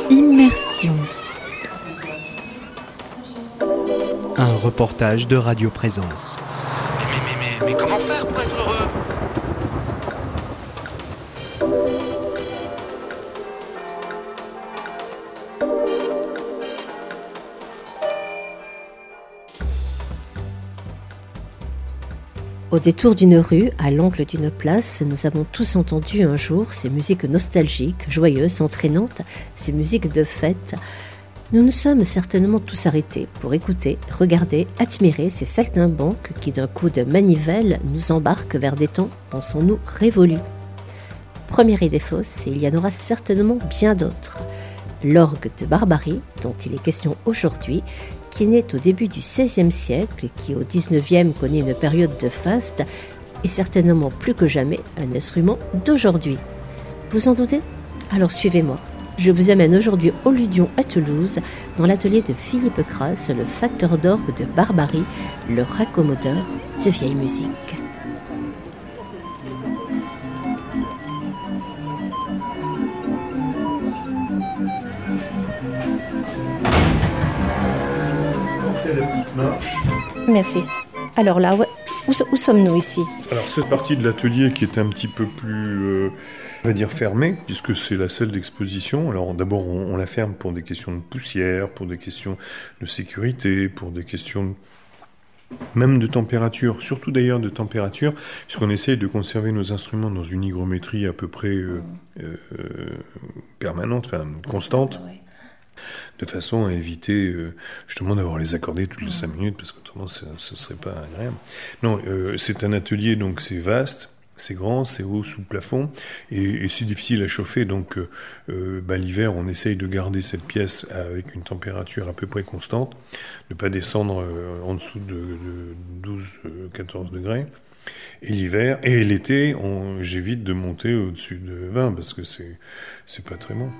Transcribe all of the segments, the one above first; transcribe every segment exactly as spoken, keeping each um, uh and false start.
Immersion. Un reportage de Radio Présence. Mais, mais, mais, mais, mais comment faire pour être heureux ? Au détour d'une rue, à l'angle d'une place, nous avons tous entendu un jour ces musiques nostalgiques, joyeuses, entraînantes, ces musiques de fête. Nous nous sommes certainement tous arrêtés pour écouter, regarder, admirer ces saltimbanques qui d'un coup de manivelle nous embarquent vers des temps, pensons-nous, révolus. Première idée fausse, et il y en aura certainement bien d'autres. L'orgue de Barbarie, dont il est question aujourd'hui, qui est né au début du seizième siècle, qui au dix-neuvième connaît une période de faste, est certainement plus que jamais un instrument d'aujourd'hui. Vous en doutez ? Alors suivez-moi. Je vous amène aujourd'hui au Ludion à Toulouse, dans l'atelier de Philippe Crasse, le facteur d'orgue de Barbarie, le raccommodeur de vieille musique. La petite marche. Merci. Alors là, ouais, où, où sommes-nous ici ? Alors cette partie de l'atelier qui est un petit peu plus, euh, on va dire, fermée, puisque c'est la salle d'exposition. Alors d'abord, on, on la ferme pour des questions de poussière, pour des questions de sécurité, pour des questions même de température, surtout d'ailleurs de température, puisqu'on essaye de conserver nos instruments dans une hygrométrie à peu près euh, euh, permanente, enfin constante. De façon à éviter euh, justement d'avoir les accordés toutes les cinq minutes, parce qu'autrement ce ne serait pas agréable. Non, euh, c'est un atelier, donc c'est vaste, c'est grand, c'est haut sous plafond, et, et c'est difficile à chauffer, donc euh, bah, l'hiver on essaye de garder cette pièce avec une température à peu près constante, de ne pas descendre euh, en dessous de, de douze à quatorze degrés. Et l'hiver, et l'été, on, j'évite de monter au-dessus de vingt, parce que c'est, c'est pas très bon.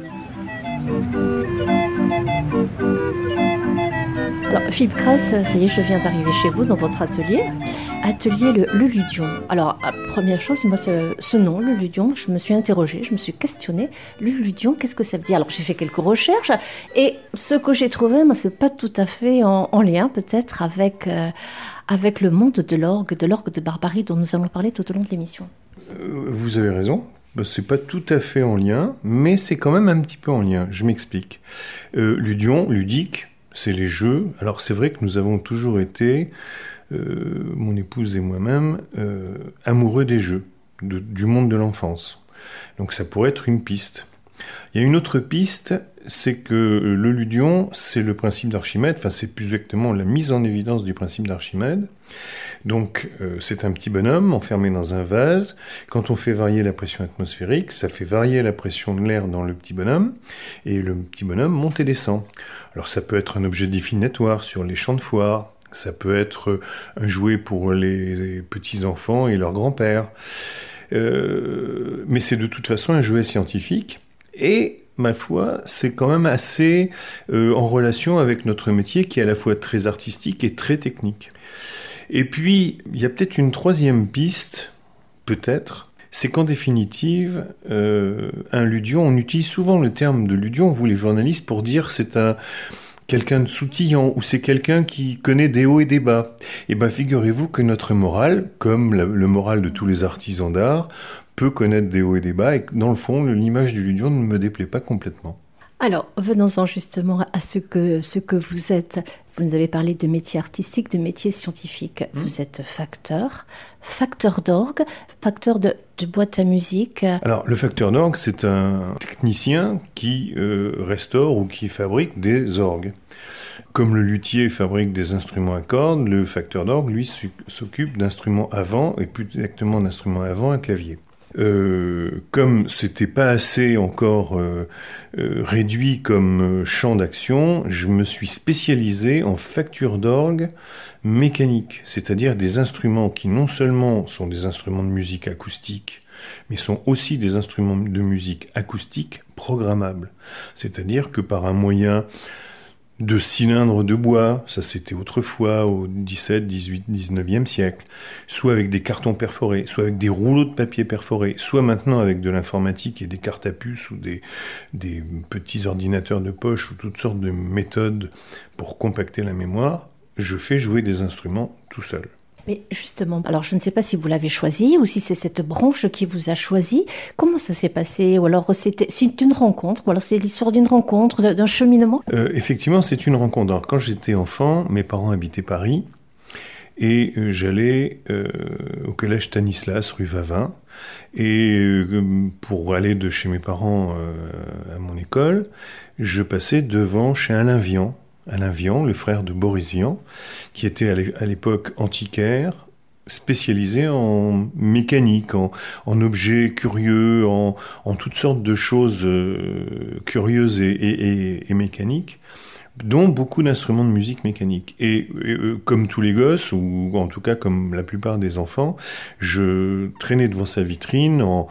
Alors, Philippe Crasse, ça y est, je viens d'arriver chez vous, dans votre atelier. Atelier le, le Ludion. Alors, première chose, moi, ce, ce nom, le Ludion, je me suis interrogée, je me suis questionnée. Le Ludion, qu'est-ce que ça veut dire ? Alors, j'ai fait quelques recherches, et ce que j'ai trouvé, moi, c'est pas tout à fait en, en lien, peut-être, avec, euh, avec le monde de l'orgue, de l'orgue de Barbarie, dont nous allons parler tout au long de l'émission. Euh, vous avez raison. Ben, c'est pas tout à fait en lien, mais c'est quand même un petit peu en lien. Je m'explique. Euh, Ludion, ludique, c'est les jeux. Alors c'est vrai que nous avons toujours été, euh, mon épouse et moi-même, euh, amoureux des jeux, de, du monde de l'enfance. Donc ça pourrait être une piste. Il y a une autre piste, c'est que le Ludion, c'est le principe d'Archimède, enfin c'est plus exactement la mise en évidence du principe d'Archimède. Donc euh, c'est un petit bonhomme enfermé dans un vase. Quand on fait varier la pression atmosphérique, ça fait varier la pression de l'air dans le petit bonhomme, et le petit bonhomme monte et descend. Alors ça peut être un objet définitoire sur les champs de foire, ça peut être un jouet pour les, les petits-enfants et leur grand-père. Euh, mais c'est de toute façon un jouet scientifique, et ma foi, c'est quand même assez euh, en relation avec notre métier qui est à la fois très artistique et très technique. Et puis, il y a peut-être une troisième piste, peut-être, c'est qu'en définitive, euh, un ludion, on utilise souvent le terme de ludion, vous les journalistes, pour dire c'est un... quelqu'un de soutillant, ou c'est quelqu'un qui connaît des hauts et des bas. Et bien figurez-vous que notre moral, comme la, le moral de tous les artisans d'art, peut connaître des hauts et des bas, et dans le fond, l'image du ludion ne me déplaît pas complètement. Alors, venons-en justement à ce que, ce que vous êtes. Vous nous avez parlé de métier artistique, de métier scientifique. Mmh. Vous êtes facteur, facteur d'orgue, facteur de, de boîte à musique. Alors, le facteur d'orgue, c'est un technicien qui euh, restaure ou qui fabrique des orgues. Comme le luthier fabrique des instruments à cordes, le facteur d'orgue, lui, s'occupe d'instruments à vent, et plus exactement d'instruments à vent, un clavier. Euh, comme c'était pas assez encore euh, euh, réduit comme euh, champ d'action, je me suis spécialisé en facture d'orgue mécanique, c'est-à-dire des instruments qui non seulement sont des instruments de musique acoustique, mais sont aussi des instruments de musique acoustique programmables. C'est-à-dire que par un moyen de cylindres de bois, ça c'était autrefois au dix-septième, dix-huitième, dix-neuvième siècle, soit avec des cartons perforés, soit avec des rouleaux de papier perforés, soit maintenant avec de l'informatique et des cartes à puce ou des, des petits ordinateurs de poche ou toutes sortes de méthodes pour compacter la mémoire, je fais jouer des instruments tout seul. Mais justement, alors je ne sais pas si vous l'avez choisi ou si c'est cette branche qui vous a choisi. Comment ça s'est passé? Ou alors c'était, c'est une rencontre? Ou alors c'est l'histoire d'une rencontre, d'un cheminement? euh, Effectivement, c'est une rencontre. Alors, quand j'étais enfant, mes parents habitaient Paris et euh, j'allais euh, au collège Stanislas, rue Vavin. Et euh, pour aller de chez mes parents euh, à mon école, je passais devant chez Alain Vian. Alain Vian, le frère de Boris Vian, qui était à l'époque antiquaire, spécialisé en mécanique, en, en objets curieux, en, en toutes sortes de choses euh, curieuses et, et, et, et mécaniques, dont beaucoup d'instruments de musique mécanique. Et, et euh, comme tous les gosses, ou en tout cas comme la plupart des enfants, je traînais devant sa vitrine en,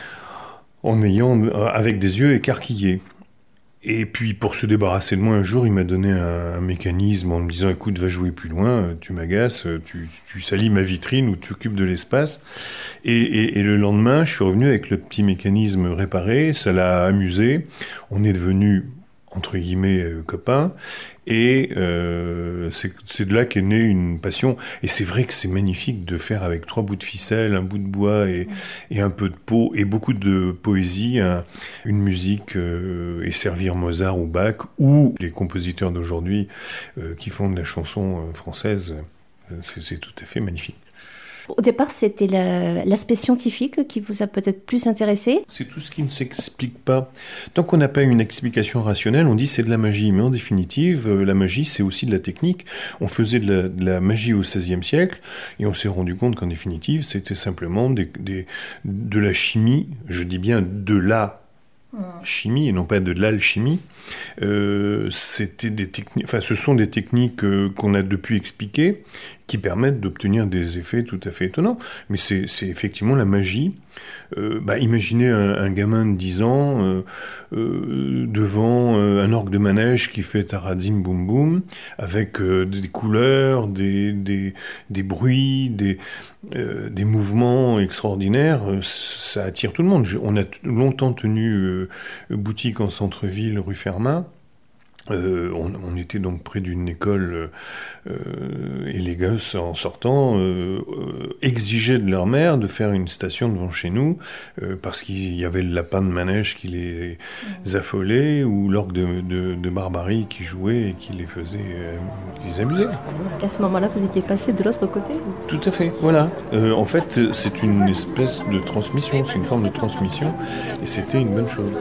en ayant, avec des yeux écarquillés. Et puis, pour se débarrasser de moi, un jour, il m'a donné un, un mécanisme en me disant « Écoute, va jouer plus loin, tu m'agaces, tu, tu salis ma vitrine ou tu occupes de l'espace. » Et, et, et le lendemain, je suis revenu avec le petit mécanisme réparé, ça l'a amusé. On est devenus, entre guillemets, euh, copains. Et euh, c'est, c'est de là qu'est née une passion. Et c'est vrai que c'est magnifique de faire avec trois bouts de ficelle, un bout de bois et, et un peu de peau et beaucoup de poésie, un, une musique euh, et servir Mozart ou Bach ou les compositeurs d'aujourd'hui euh, qui font de la chanson euh, française. C'est, c'est tout à fait magnifique. Au départ, c'était la, l'aspect scientifique qui vous a peut-être plus intéressé. C'est tout ce qui ne s'explique pas. Tant qu'on n'a pas une explication rationnelle, on dit c'est de la magie. Mais en définitive, la magie, c'est aussi de la technique. On faisait de la, de la magie au seizième siècle et on s'est rendu compte qu'en définitive, c'était simplement des, des, de la chimie. Je dis bien de la chimie et non pas de l'alchimie. Euh, c'était des techniques, enfin, ce sont des techniques euh, qu'on a depuis expliquées qui permettent d'obtenir des effets tout à fait étonnants. Mais c'est, c'est effectivement la magie. Euh, bah, imaginez un, un gamin de dix ans euh, euh, devant euh, un orgue de manège qui fait taradim boum boum, avec euh, des couleurs, des, des, des bruits, des, euh, des mouvements extraordinaires. Ça attire tout le monde. Je, on a t- longtemps tenu euh, boutique en centre-ville, rue Fermat. Euh, on, on était donc près d'une école euh, et les gosses en sortant euh, euh, exigeaient de leur mère de faire une station devant chez nous euh, parce qu'il y avait le lapin de manège qui les mmh. affolait ou l'orgue de, de, de Barbarie qui jouait et qui les faisait, euh, qui les amusait. À ce moment-là, vous étiez passé de l'autre côté? Tout à fait, voilà. Euh, en fait, c'est une espèce de transmission, c'est une forme de transmission et c'était une bonne chose.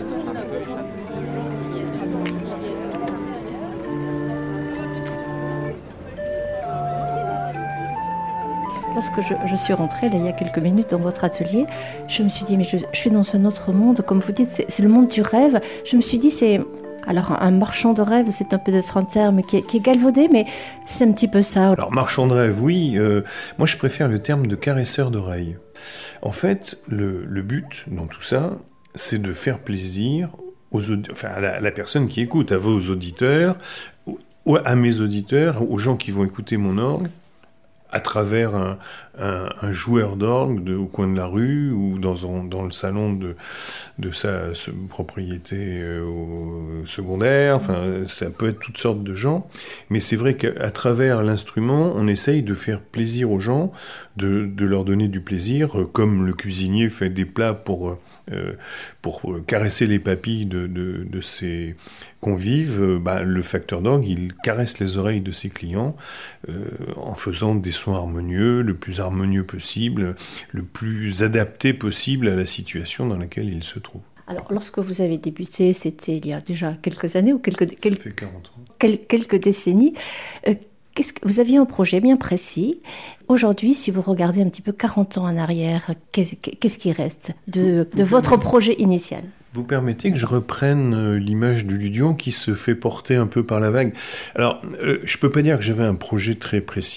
Lorsque je, je suis rentrée, là, il y a quelques minutes, dans votre atelier, je me suis dit, mais je, je suis dans un autre monde, comme vous dites, c'est, c'est le monde du rêve. Je me suis dit, c'est... Alors, un marchand de rêve, c'est un peu d'être un terme qui est, qui est galvaudé, mais c'est un petit peu ça. Alors, marchand de rêve, oui. Euh, moi, je préfère le terme de caresseur d'oreilles. En fait, le, le but dans tout ça, c'est de faire plaisir aux audi- enfin, à, la, à la personne qui écoute, à vos auditeurs, ou à mes auditeurs, aux gens qui vont écouter mon orgue, à travers un, un, un joueur d'orgue de, au coin de la rue ou dans, un, dans le salon de, de sa, sa propriété euh, au secondaire. Enfin, ça peut être toutes sortes de gens. Mais c'est vrai qu'à travers l'instrument, on essaye de faire plaisir aux gens, de, de leur donner du plaisir, euh, comme le cuisinier fait des plats pour, euh, pour caresser les papilles de, de, de ses convives. Euh, bah, le facteur d'orgue, il caresse les oreilles de ses clients euh, en faisant des sons harmonieux, le plus harmonieux possible, le plus adapté possible à la situation dans laquelle il se trouve. Alors, lorsque vous avez débuté, c'était il y a déjà quelques années ou quelques, quel, Ça fait quarante ans. Quel, quelques décennies. Euh, qu'est-ce que, vous aviez un projet bien précis. Aujourd'hui, si vous regardez un petit peu quarante ans en arrière, qu'est-ce, qu'est-ce qui reste de, de votre projet initial ? Vous permettez que je reprenne l'image du Ludion qui se fait porter un peu par la vague. Alors, euh, je ne peux pas dire que j'avais un projet très précis.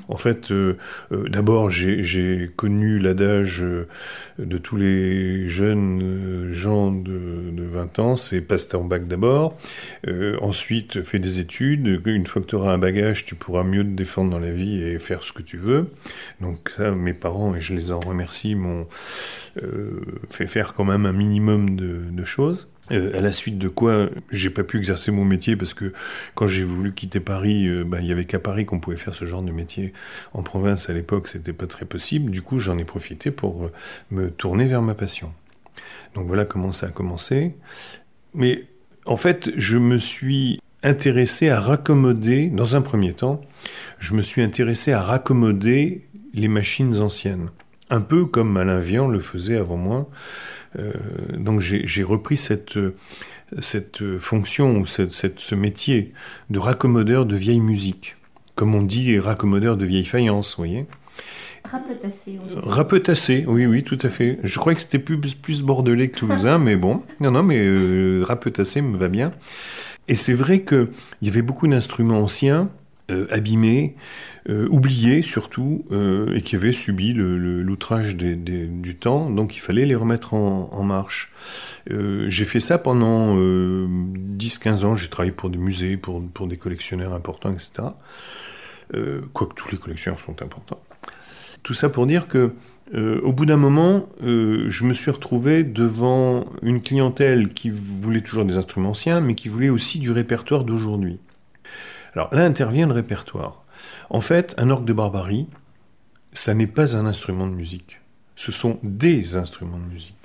En fait, euh, euh, d'abord, j'ai, j'ai connu l'adage euh, de tous les jeunes euh, gens de, de vingt ans, c'est passe ton bac d'abord, euh, ensuite fais des études, une fois que tu auras un bagage, tu pourras mieux te défendre dans la vie et faire ce que tu veux. Donc ça, mes parents, et je les en remercie, m'ont euh, fait faire quand même un minimum de, de choses. Euh, à la suite de quoi, j'ai pas pu exercer mon métier parce que quand j'ai voulu quitter Paris, euh, bah, il y avait qu'à Paris qu'on pouvait faire ce genre de métier. En province, à l'époque, c'était pas très possible. Du coup, j'en ai profité pour euh, me tourner vers ma passion. Donc voilà comment ça a commencé. Mais en fait, je me suis intéressé à raccommoder, dans un premier temps, je me suis intéressé à raccommoder les machines anciennes. Un peu comme Alain Vian le faisait avant moi. Euh, donc j'ai, j'ai repris cette, cette fonction, ou cette, cette, ce métier de raccommodeur de vieille musique. Comme on dit, raccommodeur de vieille faïence, vous voyez. Rapetassé. Rapetassé, oui, oui, tout à fait. Je croyais que c'était plus, plus bordelais que toulousain, mais bon. Non, non, mais euh, rapetassé me va bien. Et c'est vrai qu'il y avait beaucoup d'instruments anciens, euh, abîmés, euh, oubliés surtout, euh, et qui avaient subi le, le, l'outrage des, des, du temps, donc il fallait les remettre en, en marche. Euh, j'ai fait ça pendant euh, dix à quinze ans, j'ai travaillé pour des musées, pour, pour des collectionneurs importants, et cetera. Euh, quoique tous les collectionneurs sont importants. Tout ça pour dire que, euh, au bout d'un moment, euh, je me suis retrouvé devant une clientèle qui voulait toujours des instruments anciens, mais qui voulait aussi du répertoire d'aujourd'hui. Alors là intervient le répertoire. En fait, un orgue de barbarie, ça n'est pas un instrument de musique. Ce sont des instruments de musique.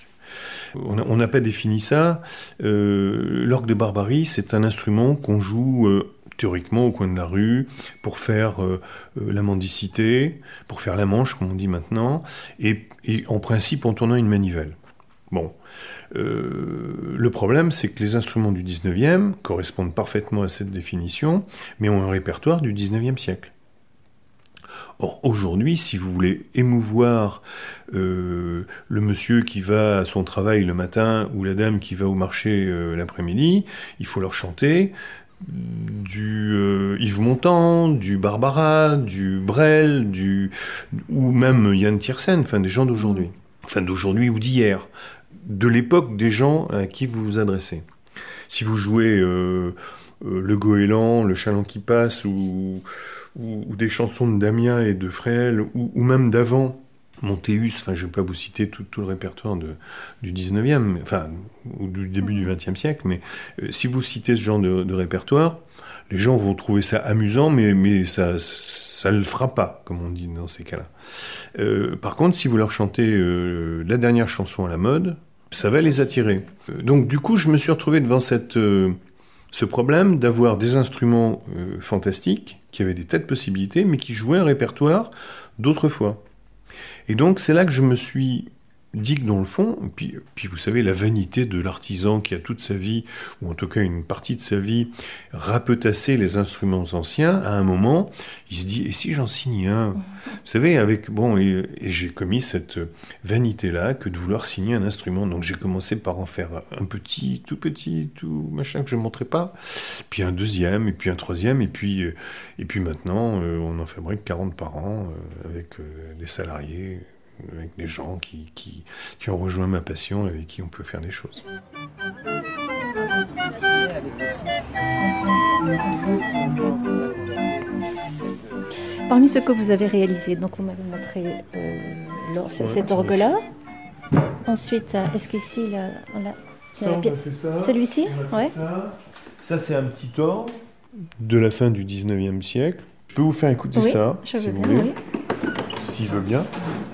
On n'a pas défini ça. Euh, l'orgue de barbarie, c'est un instrument qu'on joue euh, théoriquement au coin de la rue pour faire euh, euh, la mendicité, pour faire la manche, comme on dit maintenant, et, et en principe en tournant une manivelle. Bon. Euh, le problème, c'est que les instruments du dix-neuvième correspondent parfaitement à cette définition, mais ont un répertoire du dix-neuvième siècle. Or, aujourd'hui, si vous voulez émouvoir euh, le monsieur qui va à son travail le matin ou la dame qui va au marché euh, l'après-midi, il faut leur chanter du euh, Yves Montand, du Barbara, du Brel, du, ou même Yann Tiersen, enfin des gens d'aujourd'hui. Enfin d'aujourd'hui ou d'hier. De l'époque des gens à qui vous vous adressez. Si vous jouez euh, euh, le goéland, le chaland qui passe, ou, ou, ou des chansons de Damien et de Fréhel, ou, ou même d'avant, Montéus, enfin je ne vais pas vous citer tout, tout le répertoire de, du dix-neuvième, enfin, ou du début du vingtième siècle, mais euh, si vous citez ce genre de, de répertoire, les gens vont trouver ça amusant, mais, mais ça ne le fera pas, comme on dit dans ces cas-là. Euh, par contre, si vous leur chantez euh, la dernière chanson à la mode, ça va les attirer. Euh, donc du coup, je me suis retrouvé devant cette, euh, ce problème d'avoir des instruments euh, fantastiques, qui avaient des tas de possibilités, mais qui jouaient un répertoire d'autrefois. Et donc c'est là que je me suis dit que dans le fond, puis, puis vous savez, la vanité de l'artisan qui a toute sa vie, ou en tout cas une partie de sa vie, rapetassé les instruments anciens, à un moment, il se dit, et si j'en signais un ? Vous savez, avec, bon, et, et j'ai commis cette vanité-là, que de vouloir signer un instrument. Donc j'ai commencé par en faire un petit, tout petit, tout machin que je ne montrais pas, puis un deuxième, et puis un troisième, et puis, et puis maintenant, euh, on en fabrique quarante par an, euh, avec euh, des salariés, avec des gens qui, qui, qui ont rejoint ma passion et avec qui on peut faire des choses. Parmi ce que vous avez réalisé, donc vous m'avez montré euh, l'or- ouais, cet orgue-là. Ensuite, est-ce qu'ici, là, on a, ça, on a fait ça. Celui-ci, ouais. Ça. ça, c'est un petit orgue de la fin du dix-neuvième siècle. Je peux vous faire écouter oui, ça, je si veux vous bien, voulez. Oui. S'il veut bien.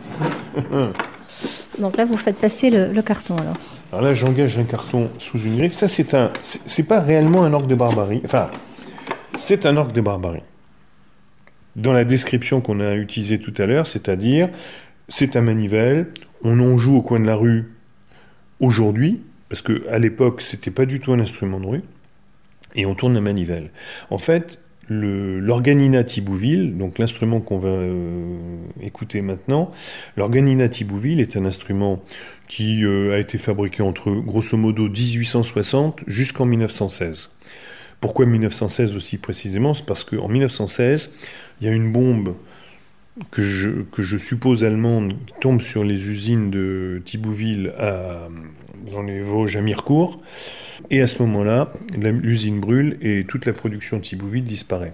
Donc là, vous faites passer le, le carton, alors. Alors là, j'engage un carton sous une griffe. Ça, c'est un... C'est, c'est pas réellement un orgue de barbarie. Enfin, c'est un orgue de barbarie. Dans la description qu'on a utilisée tout à l'heure, c'est-à-dire, c'est un manivelle, on en joue au coin de la rue aujourd'hui, parce qu'à l'époque, c'était pas du tout un instrument de rue, et on tourne la manivelle. En fait, Le, l'organina Thibouville, donc l'instrument qu'on va euh, écouter maintenant, l'organina Thibouville est un instrument qui euh, a été fabriqué entre grosso modo dix-huit cent soixante jusqu'en mille neuf cent seize. Pourquoi mille neuf cent seize aussi précisément ? C'est parce qu'en mille neuf cent seize, il y a une bombe que je, que je suppose allemande tombe sur les usines de Thiboutville à, dans les Vosges à Mirecourt. Et à ce moment-là, la, l'usine brûle et toute la production de Thiboutville disparaît.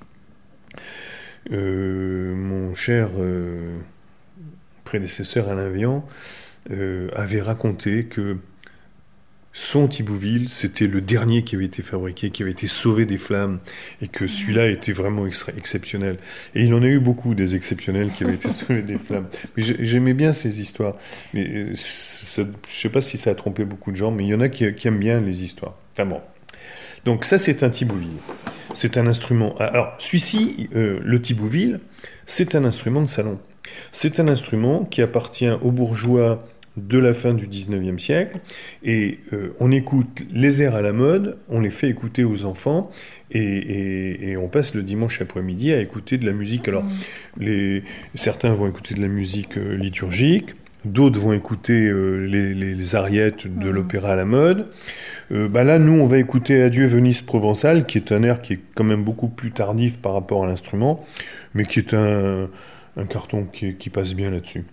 Euh, mon cher euh, prédécesseur Alain Vian euh, avait raconté que son Thiboutville, c'était le dernier qui avait été fabriqué, qui avait été sauvé des flammes, et que celui-là était vraiment extra- exceptionnel. Et il en a eu beaucoup, des exceptionnels qui avaient été sauvés des flammes. Mais j'aimais bien ces histoires. Mais ça, je ne sais pas si ça a trompé beaucoup de gens, mais il y en a qui, qui aiment bien les histoires. Enfin bon. Donc ça, c'est un Thiboutville. C'est un instrument... Alors, celui-ci, euh, le Thiboutville, c'est un instrument de salon. C'est un instrument qui appartient aux bourgeois de la fin du dix-neuvième siècle, et euh, on écoute les airs à la mode, on les fait écouter aux enfants, et, et, et on passe le dimanche après-midi à écouter de la musique. Alors, les, certains vont écouter de la musique euh, liturgique, d'autres vont écouter euh, les, les, les ariettes de l'opéra à la mode. Euh, bah là, nous, on va écouter Adieu Venise provençale, qui est un air qui est quand même beaucoup plus tardif par rapport à l'instrument, mais qui est un, un carton qui, qui passe bien là-dessus.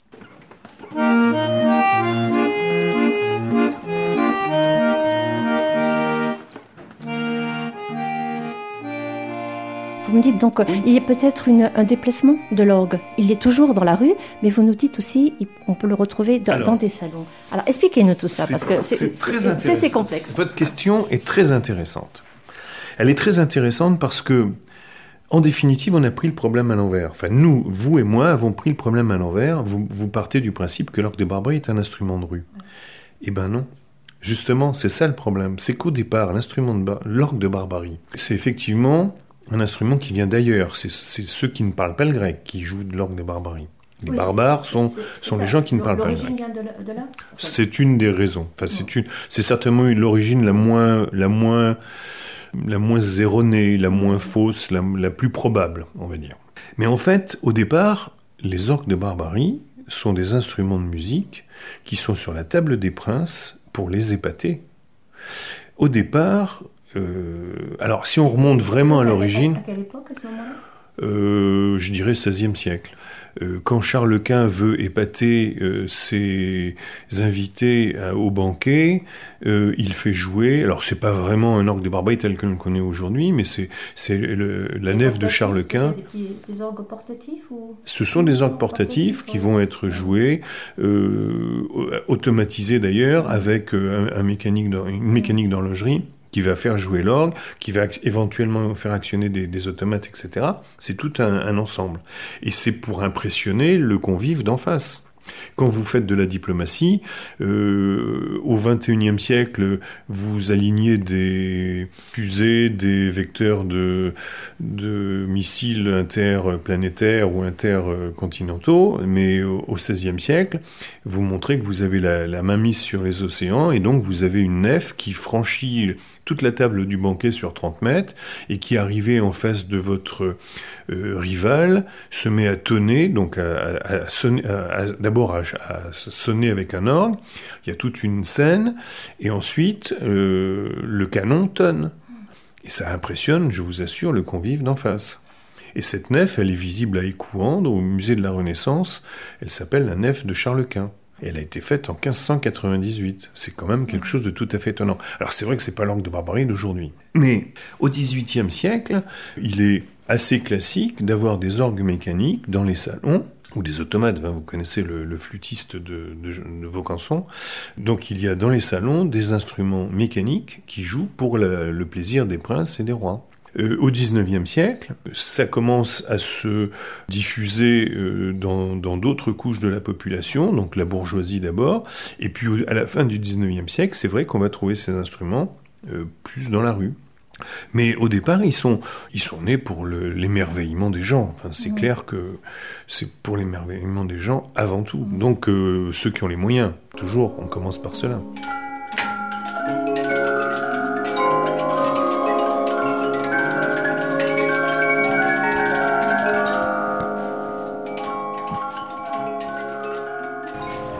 Vous me dites donc, il y a peut-être une, un déplacement de l'orgue. Il est toujours dans la rue, mais vous nous dites aussi, on peut le retrouver dans, Alors, dans des salons. Alors, expliquez-nous tout ça, parce que c'est, c'est, très c'est, c'est, c'est complexe. Votre question est très intéressante. Elle est très intéressante parce que, en définitive, on a pris le problème à l'envers. Enfin, nous, vous et moi, avons pris le problème à l'envers. Vous, vous partez du principe que l'orgue de Barbarie est un instrument de rue. Eh ben non. Justement, c'est ça le problème. C'est qu'au départ, l'instrument de bar... l'orgue de Barbarie, c'est effectivement un instrument qui vient d'ailleurs. C'est, c'est ceux qui ne parlent pas le grec qui jouent de l'orgue de Barbarie. Les oui, barbares c'est, sont, c'est, c'est sont les gens qui ne parlent pas le grec. L'origine vient de, de là ? C'est une des raisons. Enfin, c'est, une, c'est certainement l'origine la moins... La moins la moins erronée, la moins fausse, la, la plus probable, on va dire. Mais en fait, au départ, les orgues de Barbarie sont des instruments de musique qui sont sur la table des princes pour les épater. Au départ, euh, alors si on remonte vraiment à l'origine... À quelle époque, à ce moment-là ? euh, Je dirais seizième siècle. Euh, quand Charles Quint veut épater euh, ses invités euh, au banquet, euh, il fait jouer, alors c'est pas vraiment un orgue de Barbarie tel que l'on le connaît aujourd'hui, mais c'est, c'est le, la nef de Charles Quint. Des, petits, des orgues portatifs ou... Ce sont des orgues portatifs qui vont être joués, euh, automatisés d'ailleurs, avec euh, un, un mécanique une mécanique d'horlogerie qui va faire jouer l'orgue, qui va éventuellement faire actionner des, des automates, et cetera. C'est tout un, un ensemble. Et c'est pour impressionner le convive d'en face. Quand vous faites de la diplomatie, euh, au vingt et unième siècle, vous alignez des fusées, des vecteurs de, de missiles interplanétaires ou intercontinentaux, mais au, au seizième siècle, vous montrez que vous avez la, la main mise sur les océans, et donc vous avez une nef qui franchit toute la table du banquet sur trente mètres, et qui, arrivée en face de votre euh, rival, se met à tonner, donc à, à, à sonner, à, à, d'abord à, à sonner avec un orgue. Il y a toute une scène, et ensuite euh, le canon tonne. Et ça impressionne, je vous assure, le convive d'en face. Et cette nef, elle est visible à Écouen, au musée de la Renaissance. Elle s'appelle la nef de Charles Quint. Et elle a été faite en quinze cent quatre-vingt-dix-huit. C'est quand même quelque chose de tout à fait étonnant. Alors c'est vrai que c'est pas l'orgue de Barbarie d'aujourd'hui. Mais au dix-huitième siècle, il est assez classique d'avoir des orgues mécaniques dans les salons, ou des automates, hein, vous connaissez le, le flûtiste de, de, de Vaucanson. Donc il y a dans les salons des instruments mécaniques qui jouent pour la, le plaisir des princes et des rois. Euh, au dix-neuvième siècle, ça commence à se diffuser euh, dans, dans d'autres couches de la population, donc la bourgeoisie d'abord, et puis à la fin du dix-neuvième siècle, c'est vrai qu'on va trouver ces instruments euh, plus dans la rue. Mais au départ, ils sont, ils sont nés pour le, l'émerveillement des gens. Enfin, c'est mmh. clair que c'est pour l'émerveillement des gens avant tout. Donc euh, ceux qui ont les moyens, toujours, on commence par cela.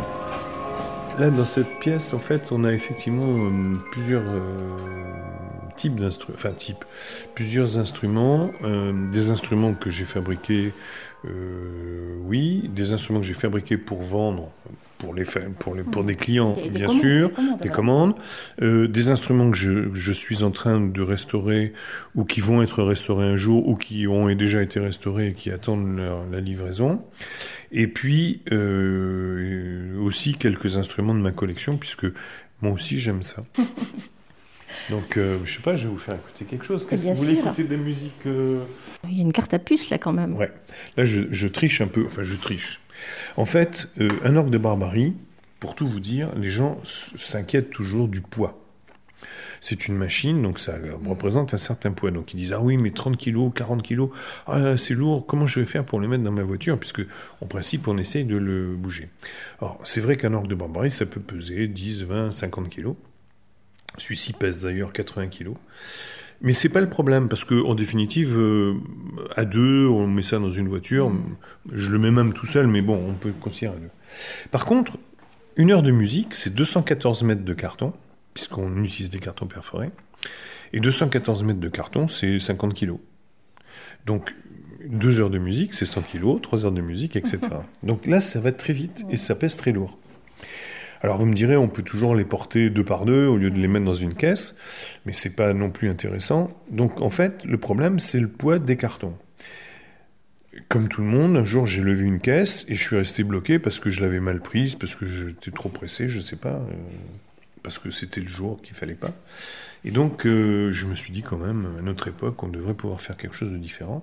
Là, dans cette pièce, en fait, on a effectivement euh, plusieurs euh, types d'instruments, enfin type, plusieurs instruments, euh, des instruments que j'ai fabriqués, euh, oui, des instruments que j'ai fabriqués pour vendre, pour, les, pour, les, pour des clients, des, des bien commandes, sûr, des commandes, des, commandes euh, des instruments que je, je suis en train de restaurer ou qui vont être restaurés un jour ou qui ont déjà été restaurés et qui attendent leur, la livraison. Et puis euh, aussi quelques instruments de ma collection, puisque moi aussi j'aime ça. Donc, euh, je sais pas, je vais vous faire écouter quelque chose. Qu'est-ce que vous voulez écouter de la musique euh... Il y a une carte à puce là quand même. Ouais. Là, je, je triche un peu. Enfin, je triche. En fait, euh, un orgue de Barbarie, pour tout vous dire, les gens s'inquiètent toujours du poids. C'est une machine, donc ça représente un certain poids. Donc ils disent « Ah oui, mais trente kilos, quarante kilos, ah, c'est lourd, comment je vais faire pour le mettre dans ma voiture ?» Puisque, en principe, on essaye de le bouger. Alors, c'est vrai qu'un orgue de Barbarie, ça peut peser dix, vingt, cinquante kilos. Celui-ci pèse d'ailleurs quatre-vingts kilos. Mais c'est pas le problème, parce qu'en définitive, euh, à deux, on met ça dans une voiture. Je le mets même tout seul, mais bon, on peut le considérer à deux. Par contre, une heure de musique, c'est deux cent quatorze mètres de carton, puisqu'on utilise des cartons perforés. Et deux cent quatorze mètres de carton, c'est cinquante kilos. Donc, deux heures de musique, c'est cent kilos, trois heures de musique, et cetera. Donc là, ça va très vite et ça pèse très lourd. Alors vous me direz, on peut toujours les porter deux par deux au lieu de les mettre dans une caisse, mais c'est pas non plus intéressant. Donc en fait, le problème, c'est le poids des cartons. Comme tout le monde, un jour j'ai levé une caisse et je suis resté bloqué parce que je l'avais mal prise, parce que j'étais trop pressé, je sais pas, euh, parce que c'était le jour qu'il fallait pas. Et donc euh, je me suis dit quand même, à notre époque, on devrait pouvoir faire quelque chose de différent.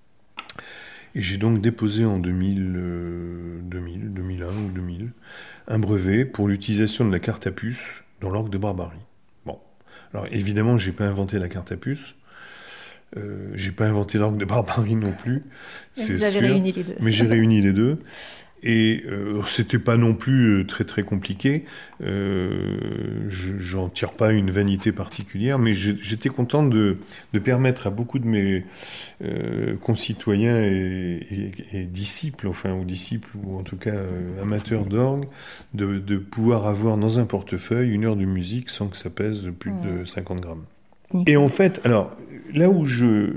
Et j'ai donc déposé en deux mille, euh, deux mille, deux mille un ou deux mille un brevet pour l'utilisation de la carte à puce dans l'orgue de Barbarie. Bon, alors évidemment, j'ai pas inventé la carte à puce, euh, j'ai pas inventé l'orgue de Barbarie non plus, c'est vous avez sûr, réuni les deux. Mais j'ai réuni les deux. Et euh, c'était pas non plus euh, très très compliqué. Euh, je, j'en tire pas une vanité particulière, mais je, j'étais content de, de permettre à beaucoup de mes euh, concitoyens et, et, et disciples, enfin ou disciples ou en tout cas euh, amateurs d'orgue, de, de pouvoir avoir dans un portefeuille une heure de musique sans que ça pèse plus mmh. de cinquante grammes. Et en fait, alors, là où je,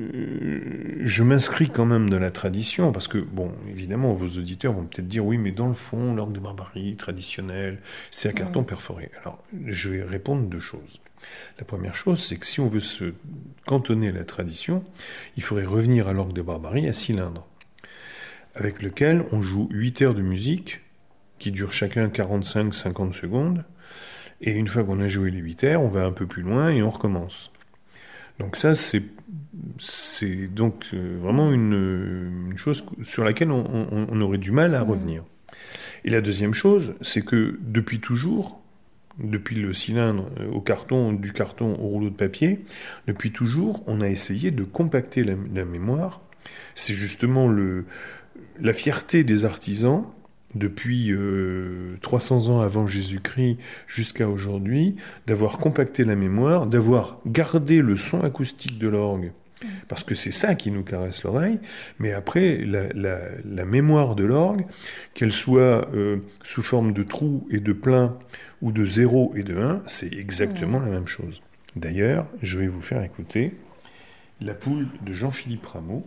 je m'inscris quand même dans la tradition, parce que, bon, évidemment, vos auditeurs vont peut-être dire, oui, mais dans le fond, l'orgue de Barbarie traditionnel, c'est un carton mmh. perforé. Alors, je vais répondre deux choses. La première chose, c'est que si on veut se cantonner à la tradition, il faudrait revenir à l'orgue de Barbarie à cylindre, avec lequel on joue huit heures de musique, qui durent chacun quarante-cinq à cinquante secondes, et une fois qu'on a joué les huit heures, on va un peu plus loin et on recommence. Donc ça, c'est, c'est donc euh, vraiment une, une chose sur laquelle on, on, on aurait du mal à revenir. Et la deuxième chose, c'est que depuis toujours, depuis le cylindre au carton, du carton au rouleau de papier, depuis toujours, on a essayé de compacter la, la mémoire. C'est justement le, la fierté des artisans, depuis euh, trois cents ans avant Jésus-Christ jusqu'à aujourd'hui, d'avoir compacté la mémoire, d'avoir gardé le son acoustique de l'orgue, parce que c'est ça qui nous caresse l'oreille, mais après, la, la, la mémoire de l'orgue, qu'elle soit euh, sous forme de trous et de plein, ou de zéro et de un, c'est exactement mmh. la même chose. D'ailleurs, je vais vous faire écouter La Poule de Jean-Philippe Rameau,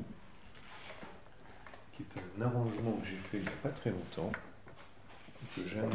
qui est un arrangement que j'ai fait il n'y a pas très longtemps, que j'aime.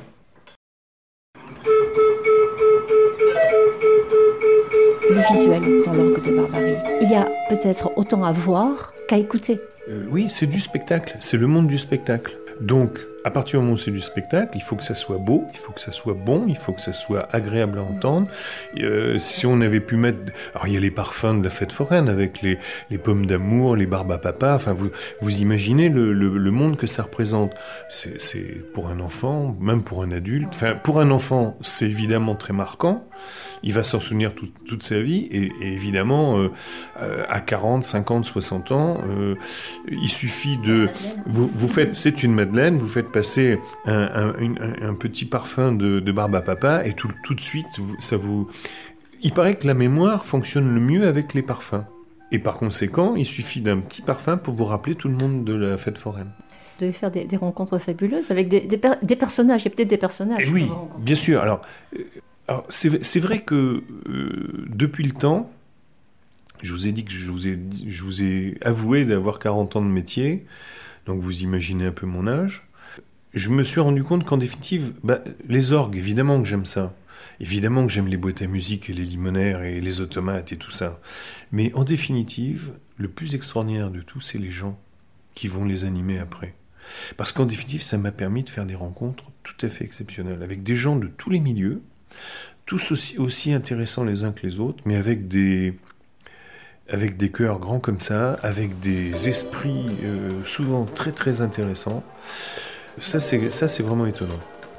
Le visuel dans l'orgue de Barbarie, il y a peut-être autant à voir qu'à écouter. Euh, oui, c'est du spectacle, c'est le monde du spectacle. Donc, à partir du moment où c'est du spectacle, il faut que ça soit beau, il faut que ça soit bon, il faut que ça soit agréable à entendre. Euh, si on avait pu mettre... Alors, il y a les parfums de la fête foraine avec les, les pommes d'amour, les barbes à papa. Enfin, vous, vous imaginez le, le, le monde que ça représente. C'est, c'est pour un enfant, même pour un adulte. Enfin, pour un enfant, c'est évidemment très marquant. Il va s'en souvenir tout, toute sa vie. Et, et évidemment, euh, euh, à quarante, cinquante, soixante ans, euh, il suffit de... Vous, vous faites... C'est une madeleine, vous faites passer un, un, un, un petit parfum de, de barbe à papa et tout, tout de suite, ça vous... Il paraît que la mémoire fonctionne le mieux avec les parfums. Et par conséquent, il suffit d'un petit parfum pour vous rappeler tout le monde de la fête foraine. Vous devez faire des, des rencontres fabuleuses avec des, des, per, des personnages. Il y a peut-être des personnages. Et oui, bien sûr. Alors, Alors, c'est, c'est vrai que euh, depuis le temps, je vous ai dit que je vous ai, je vous ai avoué d'avoir quarante ans de métier, donc vous imaginez un peu mon âge. Je me suis rendu compte qu'en définitive, bah, les orgues, évidemment que j'aime ça. Évidemment que j'aime les boîtes à musique et les limonaires et les automates et tout ça. Mais en définitive, le plus extraordinaire de tout, c'est les gens qui vont les animer après. Parce qu'en définitive, ça m'a permis de faire des rencontres tout à fait exceptionnelles, avec des gens de tous les milieux, tous aussi, aussi intéressants les uns que les autres, mais avec des... avec des cœurs grands comme ça, avec des esprits euh, souvent très très intéressants. Ça c'est, ça, c'est vraiment étonnant.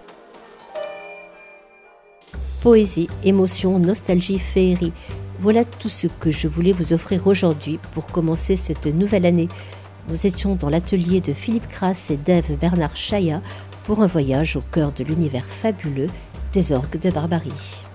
Poésie, émotion, nostalgie, féerie. Voilà tout ce que je voulais vous offrir aujourd'hui pour commencer cette nouvelle année. Nous étions dans l'atelier de Philippe Crass et d'Ève Bernard Chaya pour un voyage au cœur de l'univers fabuleux des orgues de Barbarie.